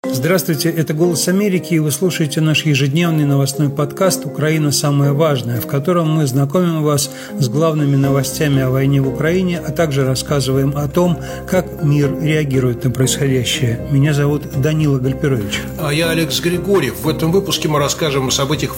Здравствуйте, это «Голос Америки», и вы слушаете наш ежедневный новостной подкаст «Украина. Самое важное», в котором мы знакомим вас с главными новостями о войне в Украине, а также рассказываем о том, как мир реагирует на происходящее. Меня зовут Данила Гальперович. А я Алекс Григорьев. В этом выпуске мы расскажем о событиях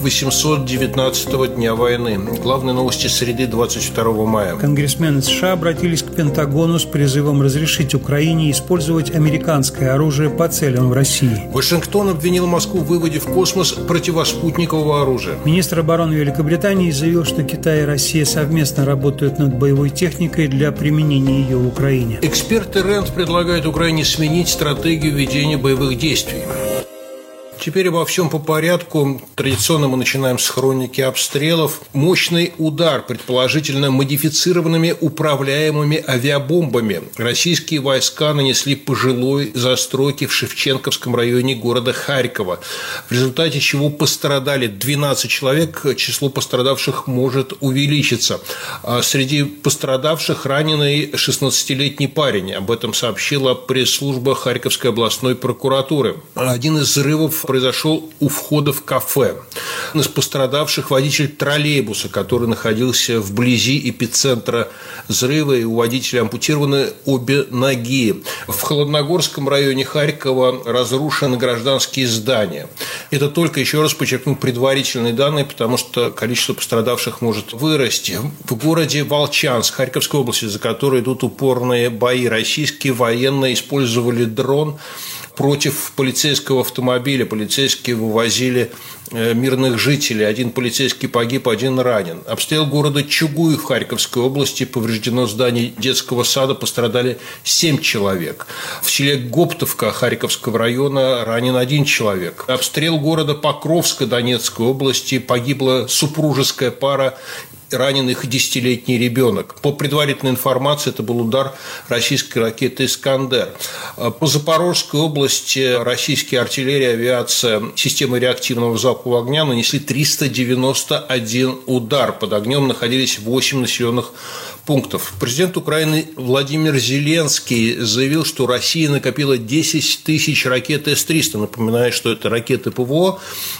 819-го дня войны. Главные новости среды 22 мая. Конгрессмены США обратились к Пентагону с призывом разрешить Украине использовать американское оружие по целям в России. Вашингтон обвинил Москву в выводе в космос противоспутникового оружия. Министр обороны Великобритании заявил, что Китай и Россия совместно работают над боевой техникой для применения ее в Украине. Эксперты РЭНД предлагают Украине сменить стратегию ведения боевых действий. Теперь обо всем по порядку. Традиционно мы начинаем с хроники обстрелов. Мощный удар, предположительно модифицированными управляемыми авиабомбами. Российские войска нанесли по жилой застройке в Шевченковском районе города Харькова, в результате чего пострадали 12 человек. Число пострадавших может увеличиться. Среди пострадавших раненый 16-летний парень. Об этом сообщила пресс-служба Харьковской областной прокуратуры. Один из взрывов произошел у входа в кафе. Из пострадавших водитель троллейбуса, который находился вблизи эпицентра взрыва, и у водителя ампутированы обе ноги. В Холодногорском районе Харькова разрушены гражданские здания. Это только, еще раз подчеркну, предварительные данные, потому что количество пострадавших может вырасти. В городе Волчанск Харьковской области, за которой идут упорные бои, российские военные использовали дрон против полицейского автомобиля. Полицейские вывозили мирных жителей. Один полицейский погиб, один ранен. Обстрел города Чугуев в Харьковской области. Повреждено здание детского сада. Пострадали 7 человек. В селе Гоптовка Харьковского района ранен 1 человек. Обстрел города Покровска Донецкой области. Погибла супружеская пара. Раненых 10-летний ребенок. По предварительной информации, это был удар российской ракеты «Искандер». По Запорожской области российские артиллерия, авиация, системы реактивного залпового огня нанесли 391 удар. Под огнем находились 8 населенных пунктов. Президент Украины Владимир Зеленский заявил, что Россия накопила 10 тысяч ракет С-300. Напоминаю, что это ракеты ПВО,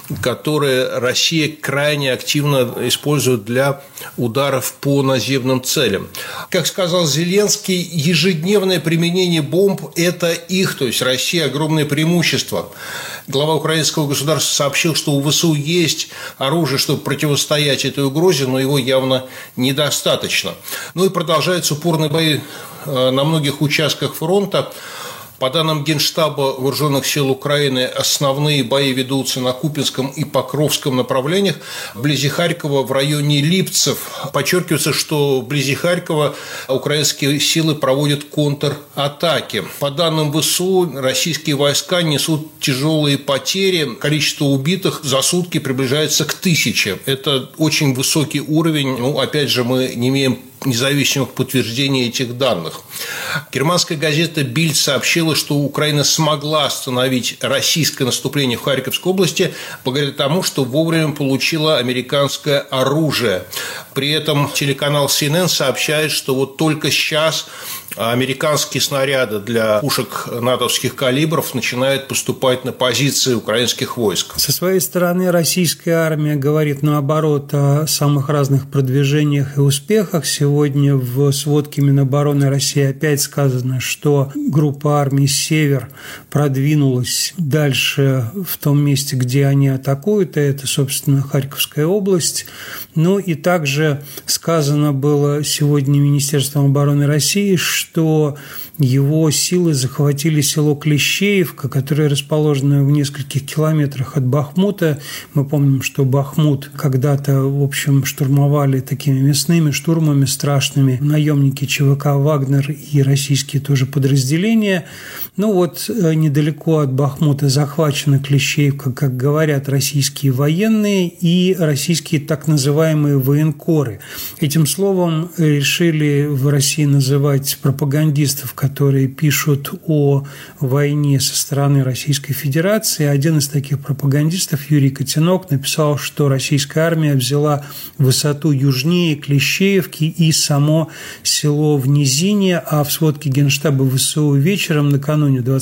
которые Россия крайне активно использует для ударов по наземным целям. Как сказал Зеленский, ежедневное применение бомб – это их, то есть России, огромное преимущество. Глава украинского государства сообщил, что у ВСУ есть оружие, чтобы противостоять этой угрозе, но его явно недостаточно. Ну и продолжаются упорные бои на многих участках фронта. По данным Генштаба Вооруженных сил Украины, основные бои ведутся на Купинском и Покровском направлениях. Вблизи Харькова, в районе Липцев. Подчеркивается, что вблизи Харькова украинские силы проводят контратаки. По данным ВСУ, российские войска несут тяжелые потери. Количество убитых за сутки приближается к 1000. Это очень высокий уровень. Ну, опять же, мы не имеем независимых подтверждений этих данных. Германская газета «Бильд» сообщила, что Украина смогла остановить российское наступление в Харьковской области благодаря тому, что вовремя получила американское оружие. При этом телеканал CNN сообщает, что вот только сейчас американские снаряды для пушек натовских калибров начинают поступать на позиции украинских войск. Со своей стороны, российская армия говорит наоборот о самых разных продвижениях и успехах. Сегодня в сводке Минобороны России опять сказано, что группа армий «Север» продвинулась дальше в том месте, где они атакуют, а это, собственно, Харьковская область. Ну и также сказано было сегодня Министерством обороны России, что его силы захватили село Клещеевка, которое расположено в нескольких километрах от Бахмута. Мы помним, что Бахмут когда-то, в общем, штурмовали такими мясными штурмами страшными наемники ЧВК «Вагнер» и российские тоже подразделения. Ну вот, недалеко от Бахмута захвачена Клещеевка, как говорят российские военные и российские так называемые военкоры. Этим словом решили в России называть пропагандистов, которые пишут о войне со стороны Российской Федерации. Один из таких пропагандистов, Юрий Котенок, написал, что российская армия взяла высоту южнее Клещеевки и само село в низине, а в сводке Генштаба ВСУ вечером накануне 21 мая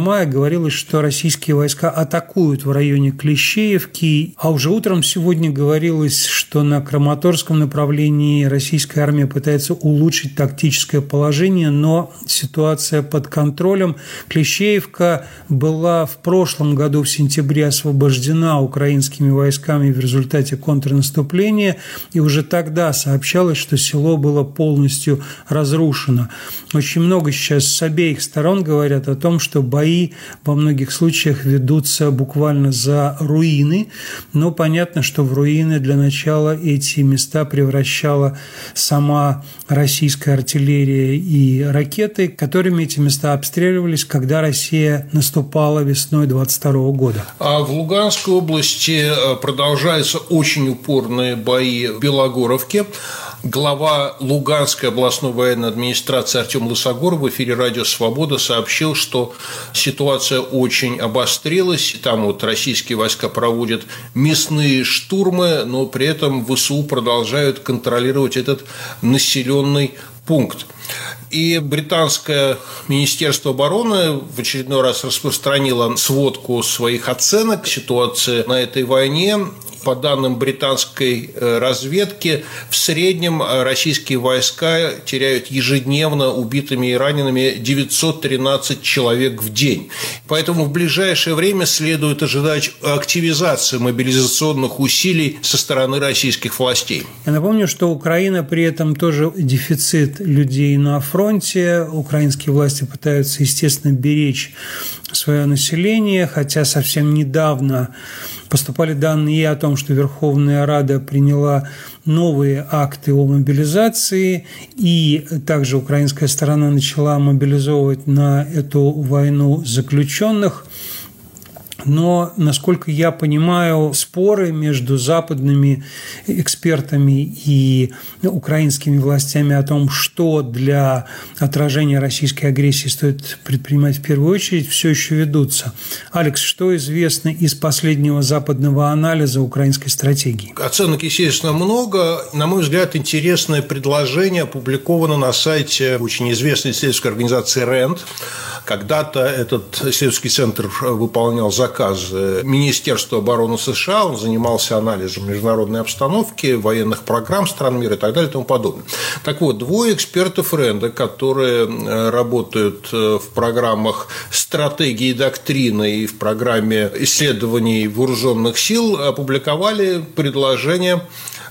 мая говорилось, что российские войска атакуют в районе Клещеевки, а уже утром сегодня говорилось, что на Краматорском направлении российская армия пытается улучшить тактическое положение, но ситуация под контролем. Клещеевка была в прошлом году в сентябре освобождена украинскими войсками в результате контрнаступления, и уже тогда сообщалось, что село было полностью разрушено. Очень много сейчас с обеих сторон говорят о том, что бои во многих случаях ведутся буквально за руины, но понятно, что в руины для начала эти места превращала сама российская артиллерия и ракеты, которыми эти места обстреливались, когда Россия наступала весной 22 года. А в Луганской области продолжаются очень упорные бои в Белогоровке. Глава Луганской областной военной администрации Артем Лысогор в эфире «Радио Свобода» сообщил, что ситуация очень обострилась. Там вот российские войска проводят мясные штурмы, но при этом ВСУ продолжают контролировать этот населенный пункт. И британское Министерство обороны в очередной раз распространило сводку своих оценок ситуации на этой войне. По данным британской разведки, в среднем российские войска теряют ежедневно убитыми и ранеными 913 человек в день. Поэтому в ближайшее время следует ожидать активизации мобилизационных усилий со стороны российских властей. Я напомню, что Украина при этом тоже дефицит людей на фронте. Украинские власти пытаются, естественно, беречь свое население, хотя совсем недавно поступали данные о том, что Верховная Рада приняла новые акты о мобилизации, и также украинская сторона начала мобилизовывать на эту войну заключенных. Но, насколько я понимаю, споры между западными экспертами и украинскими властями о том, что для отражения российской агрессии стоит предпринимать в первую очередь, все еще ведутся. Алекс, что известно из последнего западного анализа украинской стратегии? Оценок, естественно, много. На мой взгляд, интересное предложение опубликовано на сайте очень известной исследовательской организации РЭНД. Когда-то этот исследовательский центр выполнял заказы Министерства обороны США, он занимался анализом международной обстановки, военных программ стран мира и так далее и тому подобное. Так вот, двое экспертов РЭНДа, которые работают в программах стратегии и доктрины и в программе исследований вооруженных сил, опубликовали предложение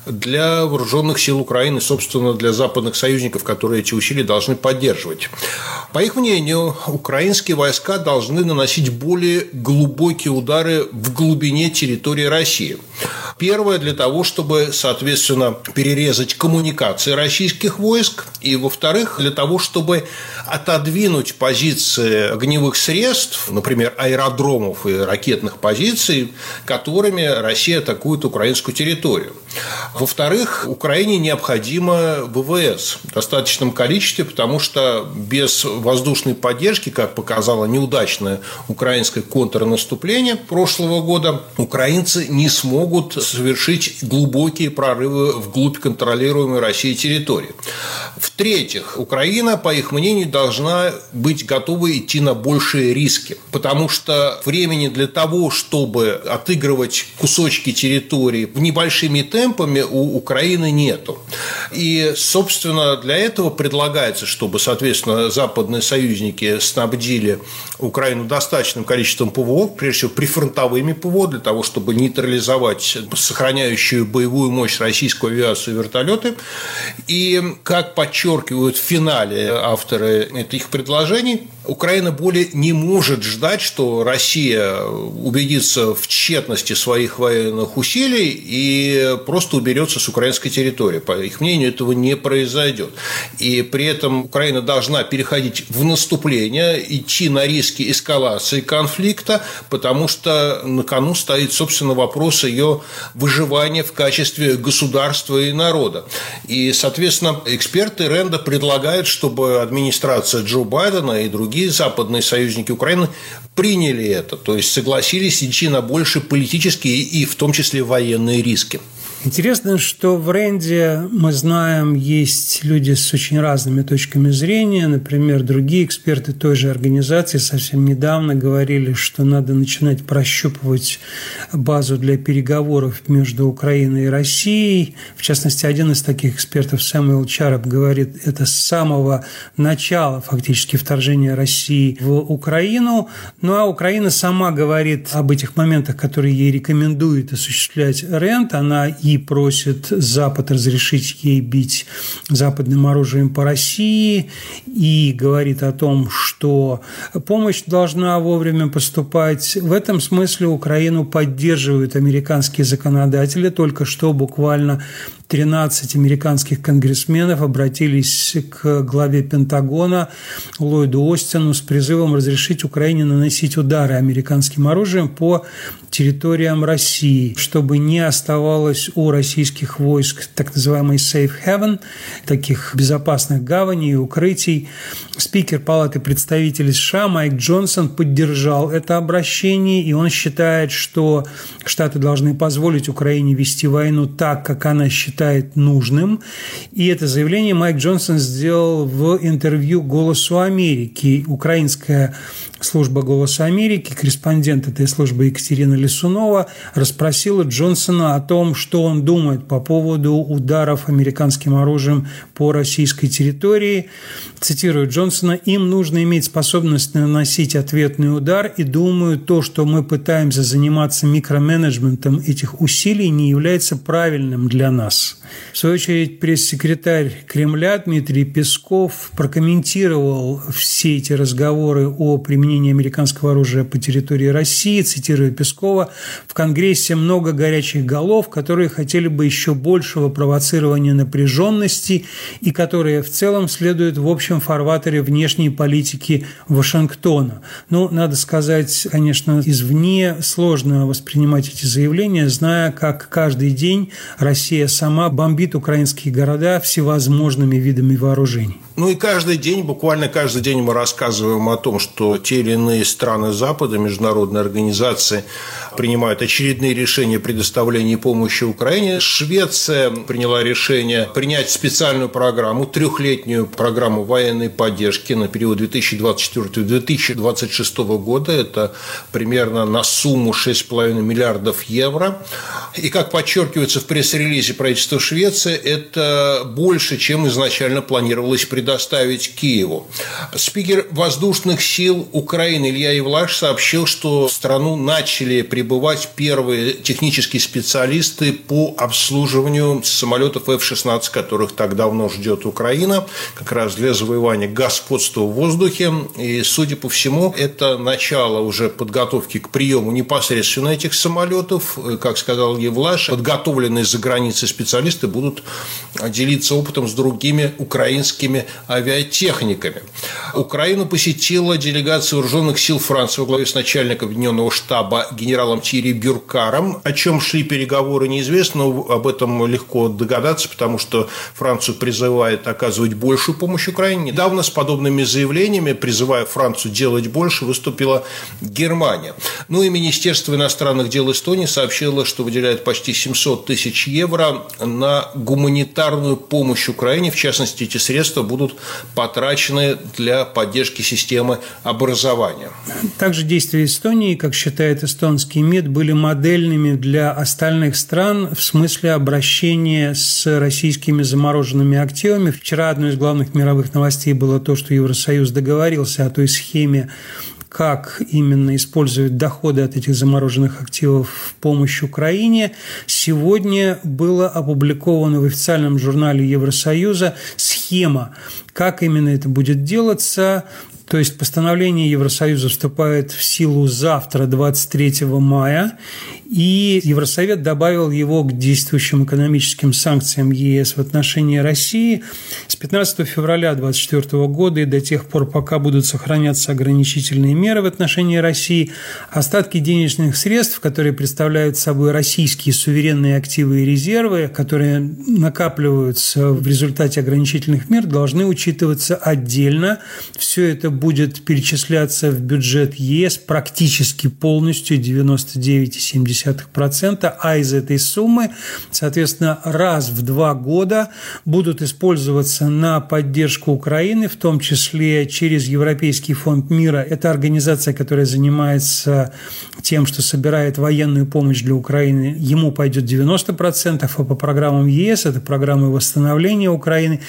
для вооруженных сил Украины, собственно, для западных союзников, которые эти усилия должны поддерживать. По их мнению, украинские войска должны наносить более глубокие удары в глубине территории России. Первое, для того, чтобы, соответственно, перерезать коммуникации российских войск, и, во-вторых, для того, чтобы отодвинуть позиции огневых средств, например, аэродромов и ракетных позиций, которыми Россия атакует украинскую территорию. Во-вторых, Украине необходимо ВВС в достаточном количестве, потому что без воздушной поддержки, как показало неудачное украинское контрнаступление прошлого года, украинцы не смогут совершить глубокие прорывы вглубь контролируемой Россией территории. В-третьих, Украина, по их мнению, должна быть готова идти на большие риски, потому что времени для того, чтобы отыгрывать кусочки территории небольшими темпами, у Украины нету. И, собственно, для этого предлагается, чтобы, соответственно, западные союзники снабдили Украину достаточным количеством ПВО, прежде всего прифронтовыми ПВО, для того, чтобы нейтрализовать сохраняющую боевую мощь российскую авиацию и вертолеты. И, как подчеркивают в финале авторы этих предложений, Украина более не может ждать, что Россия убедится в тщетности своих военных усилий и просто уберется с украинской территории. По их мнению, этого не произойдет. И при этом Украина должна переходить в наступление, идти на риски эскалации конфликта, потому что на кону стоит, собственно, вопрос ее выживания в качестве государства и народа. И, соответственно, эксперты РЭНДа предлагают, чтобы администрация Джо Байдена и другие западные союзники Украины приняли это, то есть согласились идти на большие политические и в том числе военные риски. Интересно, что в Рэнде, мы знаем, есть люди с очень разными точками зрения. Например, другие эксперты той же организации совсем недавно говорили, что надо начинать прощупывать базу для переговоров между Украиной и Россией. В частности, один из таких экспертов, Сэмюэл Чарап, говорит, это с самого начала фактически вторжения России в Украину. Ну а Украина сама говорит об этих моментах, которые ей рекомендует осуществлять Рэнд. Она и просит Запад разрешить ей бить западным оружием по России, и говорит о том, что помощь должна вовремя поступать. В этом смысле Украину поддерживают американские законодатели. Только что буквально 13 американских конгрессменов обратились к главе Пентагона Ллойду Остину с призывом разрешить Украине наносить удары американским оружием по территориям России, чтобы не оставалось у российских войск так называемый safe haven, таких безопасных гаваней и укрытий. Спикер Палаты представителей США Майк Джонсон поддержал это обращение, и он считает, что Штаты должны позволить Украине вести войну так, как она считает нужным. И это заявление Майк Джонсон сделал в интервью «Голосу Америки». Украинская служба «Голоса Америки», корреспондент этой службы Екатерина Лисунова, расспросила Джонсона о том, что он думает по поводу ударов американским оружием по российской территории. Цитирую Джонсона: «Им нужно иметь способность наносить ответный удар, и думаю, то, что мы пытаемся заниматься микроменеджментом этих усилий, не является правильным для нас». В свою очередь, пресс-секретарь Кремля Дмитрий Песков прокомментировал все эти разговоры о применении американского оружия по территории России. Цитирую Пескова: «В Конгрессе много горячих голов, которые хотели бы еще большего провоцирования напряженности и которые в целом следуют в общем фарватере внешней политики Вашингтона». Ну, надо сказать, конечно, извне сложно воспринимать эти заявления, зная, как каждый день Россия сама бомбит украинские города всевозможными видами вооружений. Ну и каждый день, буквально каждый день мы рассказываем о том, что те или иные страны Запада, международные организации принимают очередные решения предоставления помощи Украине. Швеция приняла решение принять специальную программу, трехлетнюю программу военной поддержки на период 2024-2026 года. Это примерно на сумму 6,5 миллиардов евро. И, как подчеркивается в пресс-релизе правительства Швеции, это больше, чем изначально планировалось предоставить Киеву. Спикер воздушных сил Украины Илья Евлаш сообщил, что в страну начали прибывать первые технические специалисты по обслуживанию самолетов F-16, которых так давно ждет Украина, как раз для завоевания господства в воздухе. И, судя по всему, это начало уже подготовки к приему непосредственно этих самолетов. Как сказал Евлаш, подготовленные за границей специалисты будут делиться опытом с другими украинскими авиатехниками. Украину посетила делегация вооруженных сил Франции во главе с начальником Объединенного штаба генералом Тьерри Бюркаром. О чем шли переговоры, неизвестно, но об этом легко догадаться, потому что Францию призывает оказывать большую помощь Украине. Недавно с подобными заявлениями, призывая Францию делать больше, выступила Германия. Ну и Министерство иностранных дел Эстонии сообщило, что выделяет почти 700 тысяч евро на гуманитарную помощь Украине. В частности, эти средства будут потрачены для поддержки системы образования. Также действия Эстонии, как считает эстонский МИД, были модельными для остальных стран в смысле обращения с российскими замороженными активами. Вчера одной из главных мировых новостей было то, что Евросоюз договорился о той схеме, как именно использовать доходы от этих замороженных активов в помощь Украине. Сегодня было опубликовано в официальном журнале Евросоюза схема, как именно это будет делаться. То есть постановление Евросоюза вступает в силу завтра, 23 мая, и Евросовет добавил его к действующим экономическим санкциям ЕС в отношении России с 15 февраля 2024 года и до тех пор, пока будут сохраняться ограничительные меры в отношении России. Остатки денежных средств, которые представляют собой российские суверенные активы и резервы, которые накапливаются в результате ограничительных мер, должны учитываться отдельно. Все это будет перечисляться в бюджет ЕС практически полностью, 99,7%, а из этой суммы, соответственно, раз в 2 года будут использоваться на поддержку Украины, в том числе через Европейский фонд мира. Это организация, которая занимается тем, что собирает военную помощь для Украины. Ему пойдет 90%, а по программам ЕС, это программы восстановления Украины,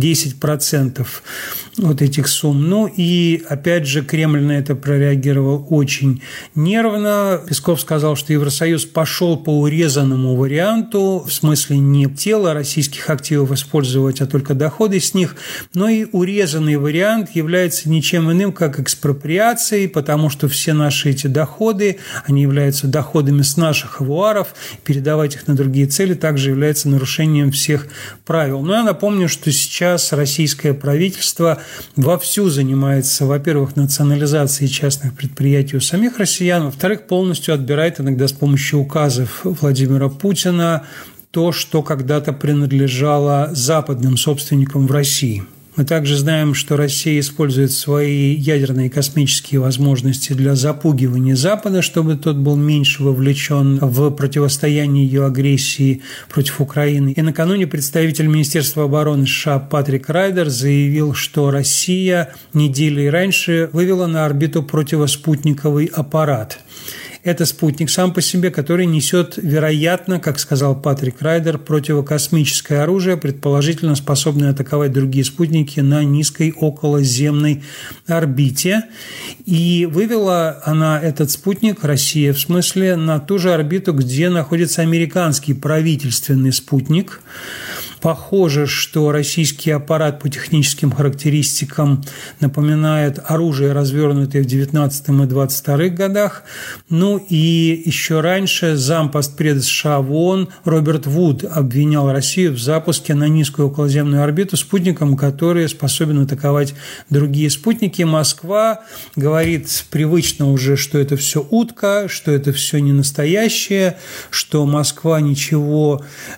10% вот этих сумм. Ну и, опять же, Кремль на это прореагировал очень нервно. Песков сказал, что Евросоюз пошел по урезанному варианту, в смысле не тело российских активов использовать, а только доходы с них, но и урезанный вариант является ничем иным, как экспроприацией, потому что все наши эти доходы, они являются доходами с наших авуаров, передавать их на другие цели также является нарушением всех правил. Но я напомню, что сейчас российское правительство вовсю занимается, во-первых, национализацией частных предприятий у самих россиян, во-вторых, полностью отбирает иногда с помощью указов Владимира Путина то, что когда-то принадлежало западным собственникам в России. Мы также знаем, что Россия использует свои ядерные и космические возможности для запугивания Запада, чтобы тот был меньше вовлечен в противостояние ее агрессии против Украины. И накануне представитель Министерства обороны США Патрик Райдер заявил, что Россия неделей раньше вывела на орбиту противоспутниковый аппарат. Это спутник сам по себе, который несет, вероятно, как сказал Патрик Райдер, противокосмическое оружие, предположительно способное атаковать другие спутники на низкой околоземной орбите. И вывела она этот спутник, Россия в смысле, на ту же орбиту, где находится американский правительственный спутник. Похоже, что российский аппарат по техническим характеристикам напоминает оружие, развернутое в 19 и 22 годах. Ну и еще раньше зампостпреда США в ООН Роберт Вуд обвинял Россию в запуске на низкую околоземную орбиту спутником, который способен атаковать другие спутники. Москва говорит привычно уже, что это все утка, что это все не настоящее, что Москва ничего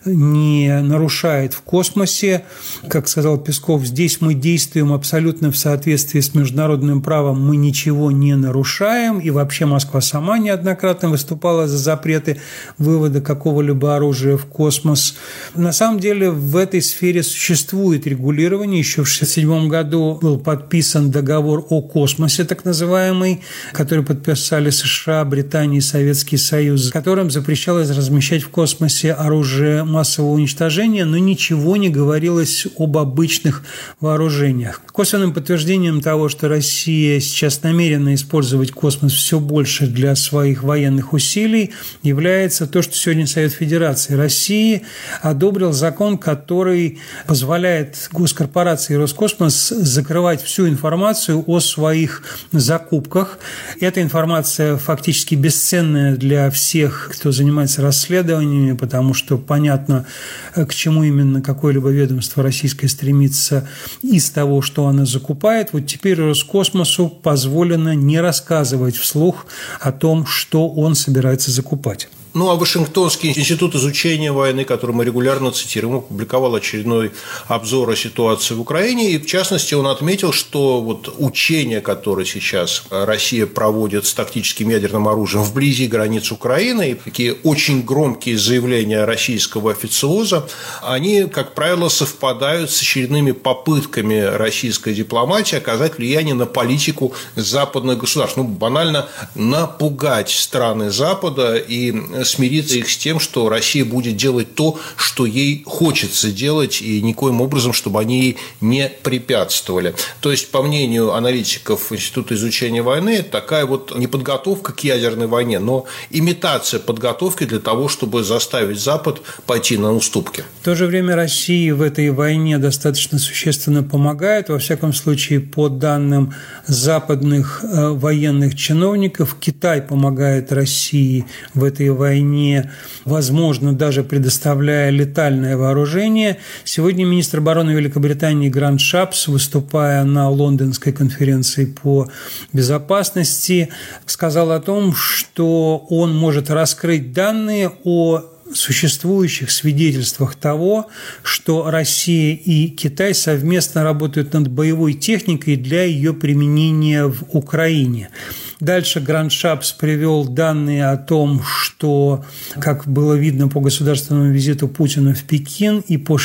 не нарушает в космосе. Как сказал Песков, здесь мы действуем абсолютно в соответствии с международным правом, мы ничего не нарушаем, и вообще Москва сама неоднократно выступала за запреты вывода какого-либо оружия в космос. На самом деле в этой сфере существует регулирование. Еще в 1967 году был подписан договор о космосе, так называемый, который подписали США, Британия и Советский Союз, которым запрещалось размещать в космосе оружие массового уничтожения, но ничего не говорилось об обычных вооружениях. Косвенным подтверждением того, что Россия сейчас намерена использовать космос все больше для своих военных усилий, является то, что сегодня Совет Федерации России одобрил закон, который позволяет госкорпорации Роскосмос закрывать всю информацию о своих закупках. Эта информация фактически бесценная для всех, кто занимается расследованиями, потому что понятно, к чему именно какое-либо ведомство российское стремится из того, что она закупает. Вот теперь Роскосмосу позволено не рассказывать вслух о том, что он собирается закупать. Ну, а Вашингтонский институт изучения войны, который мы регулярно цитируем, опубликовал очередной обзор о ситуации в Украине. И, в частности, он отметил, что вот учения, которые сейчас Россия проводит с тактическим ядерным оружием вблизи границ Украины, и такие очень громкие заявления российского официоза, они, как правило, совпадают с очередными попытками российской дипломатии оказать влияние на политику западных государств. Ну, банально напугать страны Запада и смириться их с тем, что Россия будет делать то, что ей хочется делать, и никоим образом, чтобы они ей не препятствовали. То есть, по мнению аналитиков Института изучения войны, такая вот не подготовка к ядерной войне, но имитация подготовки для того, чтобы заставить Запад пойти на уступки. В то же время России в этой войне достаточно существенно помогает. Во всяком случае, по данным западных военных чиновников, Китай помогает России в этой войне, возможно, даже предоставляя летальное вооружение. Сегодня министр обороны Великобритании Грант Шапс, выступая на Лондонской конференции по безопасности, сказал о том, что он может раскрыть данные о существующих свидетельствах того, что Россия и Китай совместно работают над боевой техникой для ее применения в Украине. Дальше Гранд Шапс привел данные о том, что, как было видно по государственному визиту Путина в Пекин и по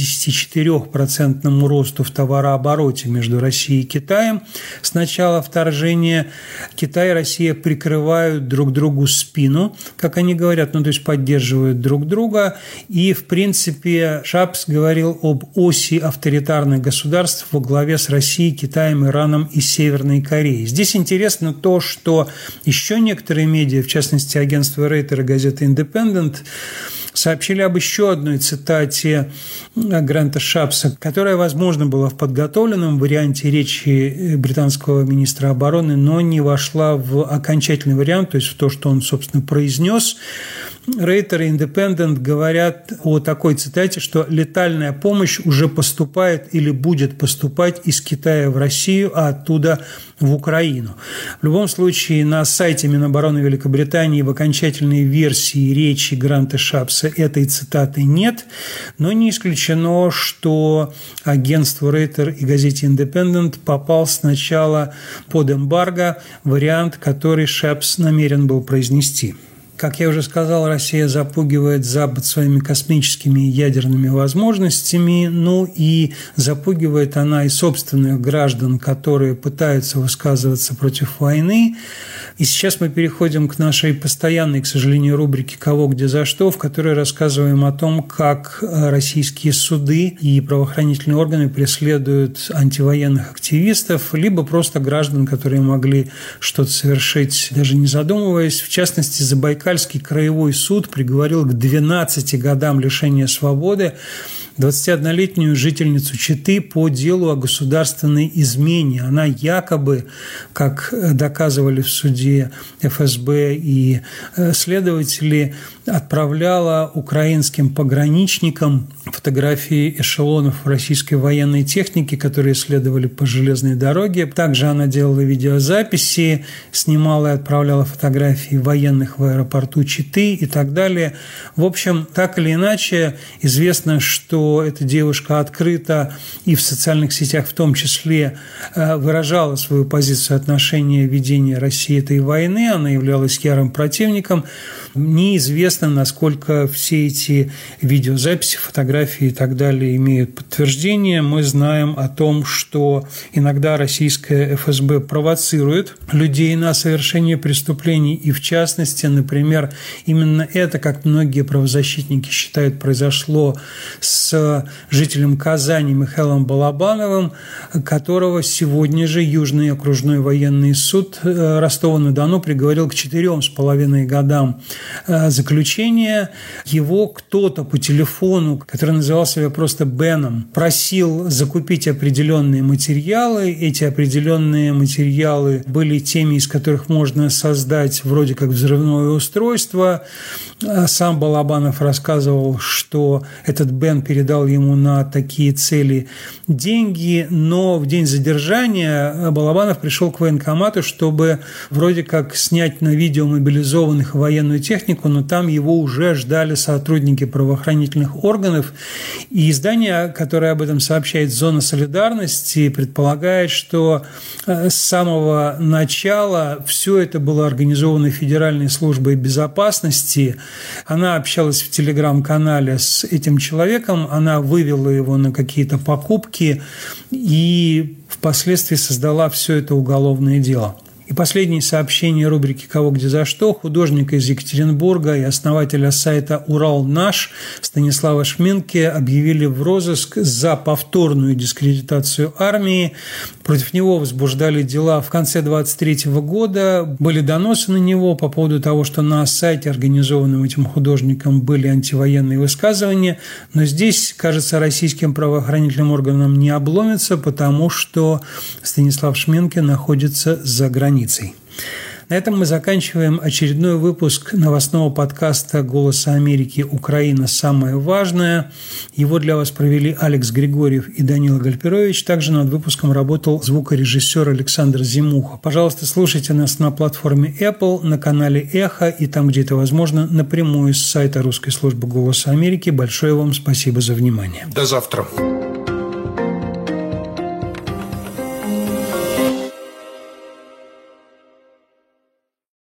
64% росту в товарообороте между Россией и Китаем с начала вторжения, Китай и Россия прикрывают друг другу спину, как они говорят, то есть поддерживают друг друга. И, в принципе, Шапс говорил об оси авторитарных государств во главе с Россией, Китаем, Ираном и Северной Кореей. Здесь интересно то, что еще некоторые медиа, в частности, агентство Рейтер и газета «Индепендент», сообщили об еще одной цитате Гранта Шапса, которая, возможно, была в подготовленном варианте речи британского министра обороны, но не вошла в окончательный вариант, то есть в то, что он, собственно, произнес. Рейтер и Индепендент говорят о такой цитате, что летальная помощь уже поступает или будет поступать из Китая в Россию, а оттуда в Украину. В любом случае, на сайте Минобороны Великобритании в окончательной версии речи Гранта Шапса этой цитаты нет, но не исключено, что агентству Рейтер и газете «Индепендент» попал сначала под эмбарго вариант, который Шапс намерен был произнести. Как я уже сказал, Россия запугивает Запад своими космическими и ядерными возможностями, и запугивает она и собственных граждан, которые пытаются высказываться против войны. И сейчас мы переходим к нашей постоянной, к сожалению, рубрике «Кого, где, за что», в которой рассказываем о том, как российские суды и правоохранительные органы преследуют антивоенных активистов, либо просто граждан, которые могли что-то совершить, даже не задумываясь. В частности, Забайкальский краевой суд приговорил к 12 годам лишения свободы 21-летнюю жительницу Читы по делу о государственной измене. Она якобы, как доказывали в суде ФСБ и следователи, отправляла украинским пограничникам фотографии эшелонов российской военной техники, которые следовали по железной дороге. Также она делала видеозаписи, снимала и отправляла фотографии военных в аэропорту Читы и так далее. В общем, так или иначе, известно, что эта девушка открыто и в социальных сетях в том числе выражала свою позицию отношения ведения России этой войны. Она являлась ярым противником. Неизвестно, насколько все эти видеозаписи, фотографии и так далее имеют подтверждение. Мы знаем о том, что иногда российская ФСБ провоцирует людей на совершение преступлений. И в частности, например, именно это, как многие правозащитники считают, произошло с жителем Казани Михаилом Балабановым, которого сегодня же Южный окружной военный суд Ростова-на-Дону приговорил к 4,5 годам заключения. Его кто-то по телефону, который называл себя просто Беном, просил закупить определенные материалы. Эти определенные материалы были теми, из которых можно создать вроде как взрывное устройство. Сам Балабанов рассказывал, что этот Бен передал ему на такие цели деньги, но в день задержания Балабанов пришел к военкомату, чтобы вроде как снять на видео мобилизованных военную технику, но там его уже ждали сотрудники правоохранительных органов. И издание, которое об этом сообщает, «Зона солидарности», предполагает, что с самого начала все это было организовано Федеральной службой безопасности. Она общалась в телеграм-канале с этим человеком, она вывела его на какие-то покупки и впоследствии создала все это уголовное дело. И последнее сообщение рубрики «Кого, где, за что». Художник из Екатеринбурга и основателя сайта «Урал-Наш» Станислава Шминке объявили в розыск за повторную дискредитацию армии. Против него возбуждали дела в конце 2023 года. Были доносы на него по поводу того, что на сайте, организованном этим художником, были антивоенные высказывания. Но здесь, кажется, российским правоохранительным органам не обломится, потому что Станислав Шминке находится за границей. На этом мы заканчиваем очередной выпуск новостного подкаста «Голоса Америки. Украина. Самое важное». Его для вас провели Алекс Григорьев и Данила Гальперович. Также над выпуском работал звукорежиссер Александр Зимуха. Пожалуйста, слушайте нас на платформе Apple, на канале Эхо и там, где это возможно, напрямую с сайта русской службы «Голоса Америки». Большое вам спасибо за внимание. До завтра.